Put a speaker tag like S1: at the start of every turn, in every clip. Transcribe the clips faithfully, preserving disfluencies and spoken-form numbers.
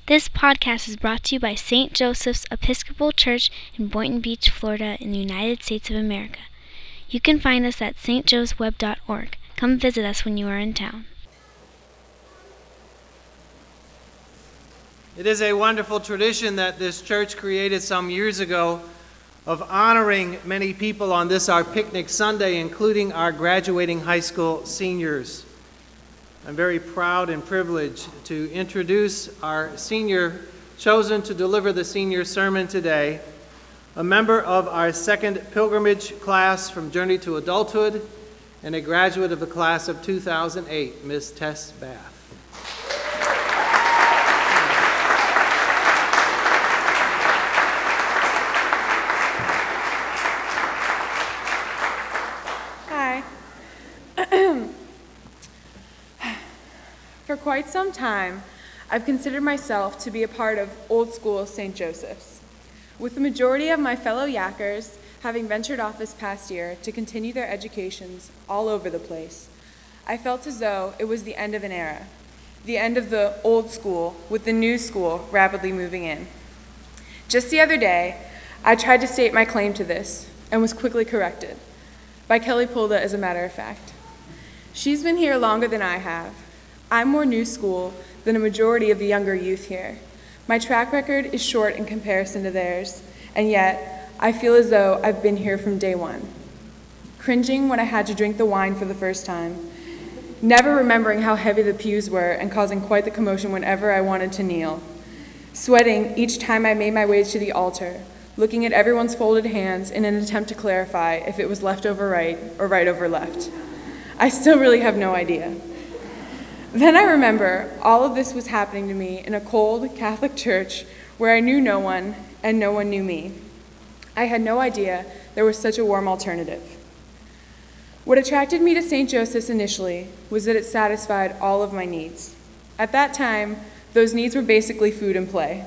S1: This podcast is brought to you by Saint Joseph's Episcopal Church in Boynton Beach, Florida, in the United States of America. You can find us at s t joes web dot org. Come visit us when you are in town.
S2: It is a wonderful tradition that this church created some years ago of honoring many people on this, our picnic Sunday, including our graduating high school seniors. I'm very proud and privileged to introduce our senior chosen to deliver the senior sermon today, a member of our second pilgrimage class from Journey to Adulthood and a graduate of the class of two thousand eight, Miss Tess Bath.
S3: For quite some time, I've considered myself to be a part of old school Saint Joseph's, with the majority of my fellow Yackers having ventured off this past year to continue their educations all over the place. I felt as though it was the end of an era, the end of the old school with the new school rapidly moving in. Just the other day, I tried to state my claim to this and was quickly corrected, by Kelly Pulda as a matter of fact. She's been here longer than I have. I'm more new school than a majority of the younger youth here. My track record is short in comparison to theirs, and yet I feel as though I've been here from day one. Cringing when I had to drink the wine for the first time, never remembering how heavy the pews were and causing quite the commotion whenever I wanted to kneel. Sweating each time I made my way to the altar, looking at everyone's folded hands in an attempt to clarify if it was left over right or right over left. I still really have no idea. Then I remember all of this was happening to me in a cold Catholic church where I knew no one and no one knew me. I had no idea there was such a warm alternative. What attracted me to Saint Joseph's initially was that it satisfied all of my needs. At that time, those needs were basically food and play.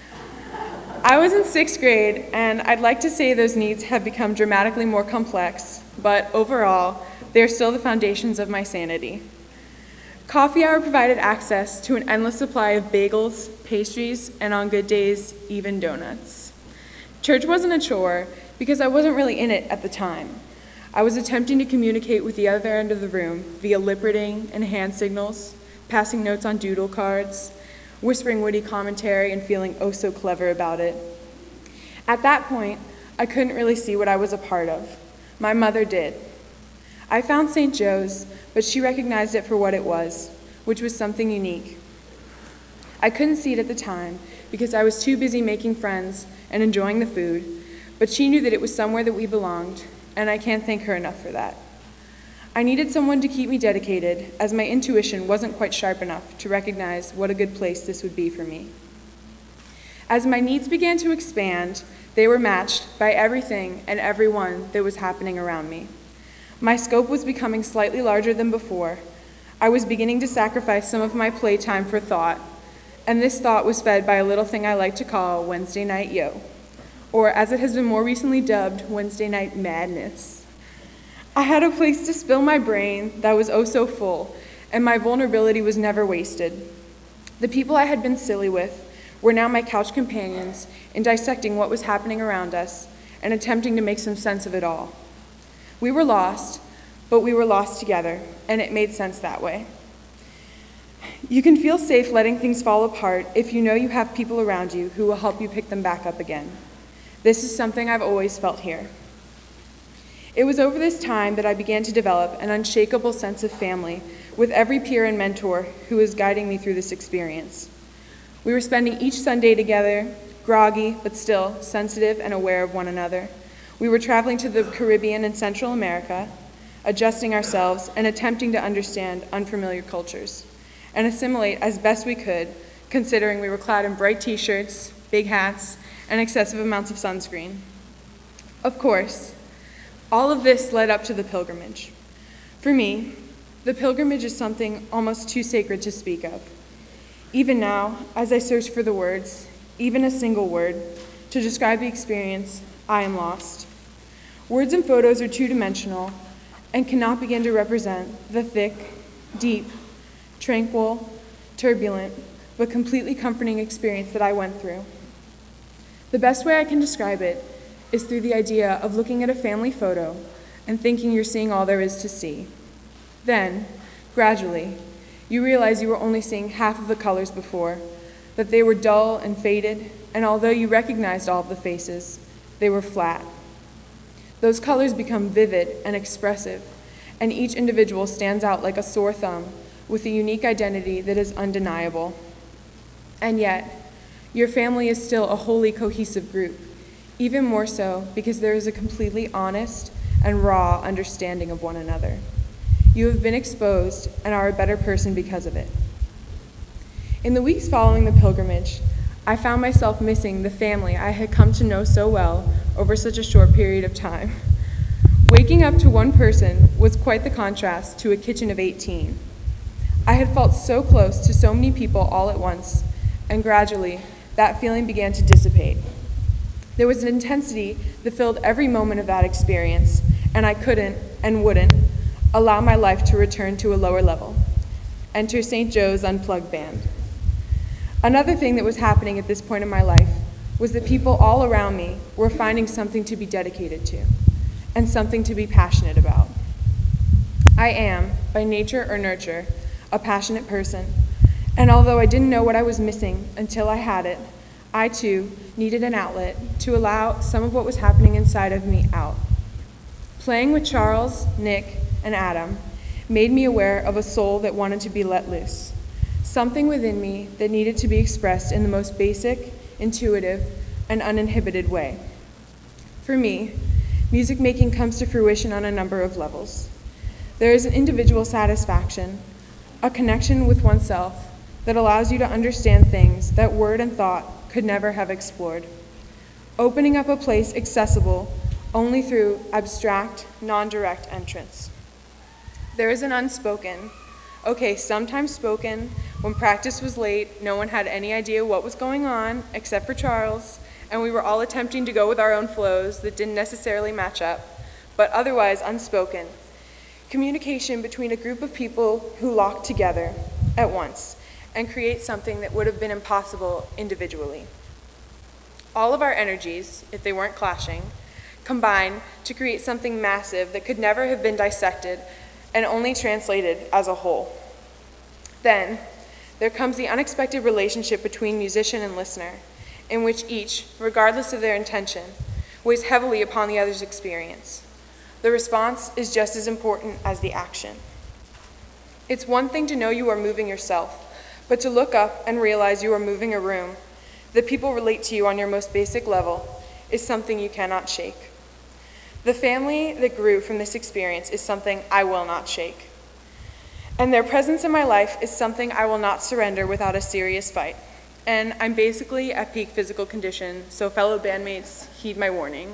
S3: I was in sixth grade, and I'd like to say those needs have become dramatically more complex, but overall, they are still the foundations of my sanity. Coffee hour provided access to an endless supply of bagels, pastries, and on good days, even donuts. Church wasn't a chore because I wasn't really in it at the time. I was attempting to communicate with the other end of the room via lip reading and hand signals, passing notes on doodle cards, whispering witty commentary and feeling oh so clever about it. At that point, I couldn't really see what I was a part of. My mother did. I found Saint Joe's, but she recognized it for what it was, which was something unique. I couldn't see it at the time because I was too busy making friends and enjoying the food, but she knew that it was somewhere that we belonged, and I can't thank her enough for that. I needed someone to keep me dedicated, as my intuition wasn't quite sharp enough to recognize what a good place this would be for me. As my needs began to expand, they were matched by everything and everyone that was happening around me. My scope was becoming slightly larger than before. I was beginning to sacrifice some of my playtime for thought, and this thought was fed by a little thing I like to call Wednesday Night Yo, or as it has been more recently dubbed, Wednesday Night Madness. I had a place to spill my brain that was oh so full, and my vulnerability was never wasted. The people I had been silly with were now my couch companions in dissecting what was happening around us and attempting to make some sense of it all. We were lost, but we were lost together, and it made sense that way. You can feel safe letting things fall apart if you know you have people around you who will help you pick them back up again. This is something I've always felt here. It was over this time that I began to develop an unshakable sense of family with every peer and mentor who was guiding me through this experience. We were spending each Sunday together, groggy, but still sensitive and aware of one another. We were traveling to the Caribbean and Central America, adjusting ourselves and attempting to understand unfamiliar cultures, and assimilate as best we could, considering we were clad in bright t-shirts, big hats, and excessive amounts of sunscreen. Of course, all of this led up to the pilgrimage. For me, the pilgrimage is something almost too sacred to speak of. Even now, as I search for the words, even a single word, to describe the experience, I am lost. Words and photos are two-dimensional and cannot begin to represent the thick, deep, tranquil, turbulent, but completely comforting experience that I went through. The best way I can describe it is through the idea of looking at a family photo and thinking you're seeing all there is to see. Then, gradually, you realize you were only seeing half of the colors before, that they were dull and faded, and although you recognized all of the faces, they were flat. Those colors become vivid and expressive, and each individual stands out like a sore thumb with a unique identity that is undeniable. And yet, your family is still a wholly cohesive group, even more so because there is a completely honest and raw understanding of one another. You have been exposed and are a better person because of it. In the weeks following the pilgrimage, I found myself missing the family I had come to know so well over such a short period of time. Waking up to one person was quite the contrast to a kitchen of eighteen. I had felt so close to so many people all at once, and gradually, that feeling began to dissipate. There was an intensity that filled every moment of that experience, and I couldn't and wouldn't allow my life to return to a lower level. Enter Saint Joe's Unplugged Band. Another thing that was happening at this point in my life was that people all around me were finding something to be dedicated to and something to be passionate about. I am, by nature or nurture, a passionate person, and although I didn't know what I was missing until I had it, I too needed an outlet to allow some of what was happening inside of me out. Playing with Charles, Nick, and Adam made me aware of a soul that wanted to be let loose, something within me that needed to be expressed in the most basic, intuitive, and uninhibited way. For me, music making comes to fruition on a number of levels. There is an individual satisfaction, a connection with oneself that allows you to understand things that word and thought could never have explored, opening up a place accessible only through abstract, non-direct entrance. There is an unspoken, okay, sometimes spoken, when practice was late, no one had any idea what was going on except for Charles, and we were all attempting to go with our own flows that didn't necessarily match up, but otherwise unspoken. Communication between a group of people who lock together at once and create something that would have been impossible individually. All of our energies, if they weren't clashing, combine to create something massive that could never have been dissected and only translated as a whole. Then, there comes the unexpected relationship between musician and listener, in which each, regardless of their intention, weighs heavily upon the other's experience. The response is just as important as the action. It's one thing to know you are moving yourself, but to look up and realize you are moving a room, that people relate to you on your most basic level, is something you cannot shake. The family that grew from this experience is something I will not shake. And their presence in my life is something I will not surrender without a serious fight. And I'm basically at peak physical condition, so fellow bandmates, heed my warning.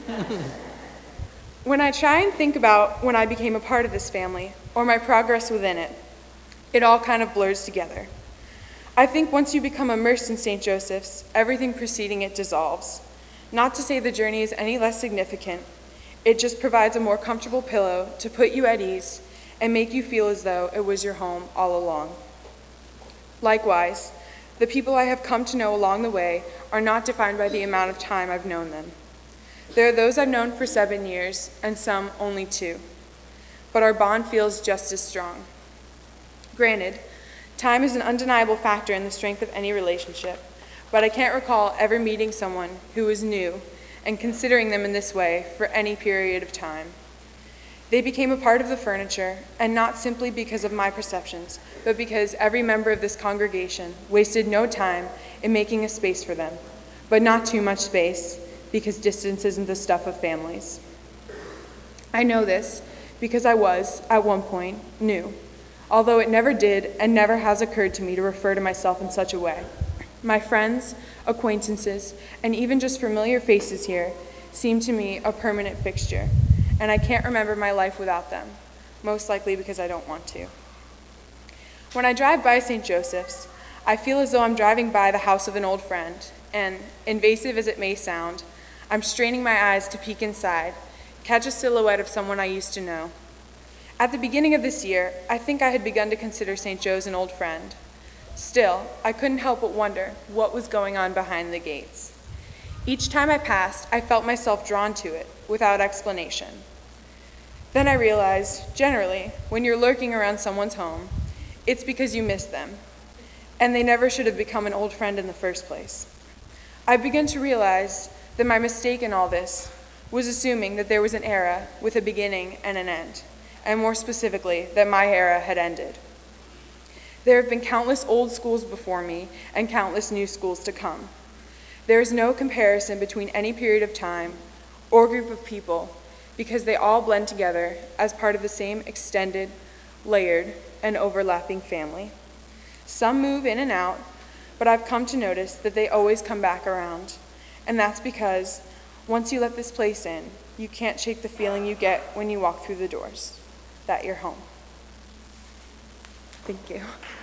S3: When I try and think about when I became a part of this family, or my progress within it, it all kind of blurs together. I think once you become immersed in Saint Joseph's, everything preceding it dissolves. Not to say the journey is any less significant, it just provides a more comfortable pillow to put you at ease and make you feel as though it was your home all along. Likewise, the people I have come to know along the way are not defined by the amount of time I've known them. There are those I've known for seven years and some only two, but our bond feels just as strong. Granted, time is an undeniable factor in the strength of any relationship, but I can't recall ever meeting someone who was new and considering them in this way for any period of time. They became a part of the furniture, and not simply because of my perceptions, but because every member of this congregation wasted no time in making a space for them, but not too much space, because distance isn't the stuff of families. I know this because I was, at one point, new, although it never did and never has occurred to me to refer to myself in such a way. My friends, acquaintances, and even just familiar faces here seem to me a permanent fixture, and I can't remember my life without them, most likely because I don't want to. When I drive by Saint Joseph's, I feel as though I'm driving by the house of an old friend, and, invasive as it may sound, I'm straining my eyes to peek inside, catch a silhouette of someone I used to know. At the beginning of this year, I think I had begun to consider Saint Joe's an old friend, Still, I couldn't help but wonder what was going on behind the gates. Each time I passed, I felt myself drawn to it without explanation. Then I realized, generally, when you're lurking around someone's home, it's because you miss them, and they never should have become an old friend in the first place. I began to realize that my mistake in all this was assuming that there was an era with a beginning and an end, and more specifically, that my era had ended. There have been countless old schools before me and countless new schools to come. There is no comparison between any period of time or group of people because they all blend together as part of the same extended, layered, and overlapping family. Some move in and out, but I've come to notice that they always come back around. And that's because once you let this place in, you can't shake the feeling you get when you walk through the doors, that you're home. Thank you.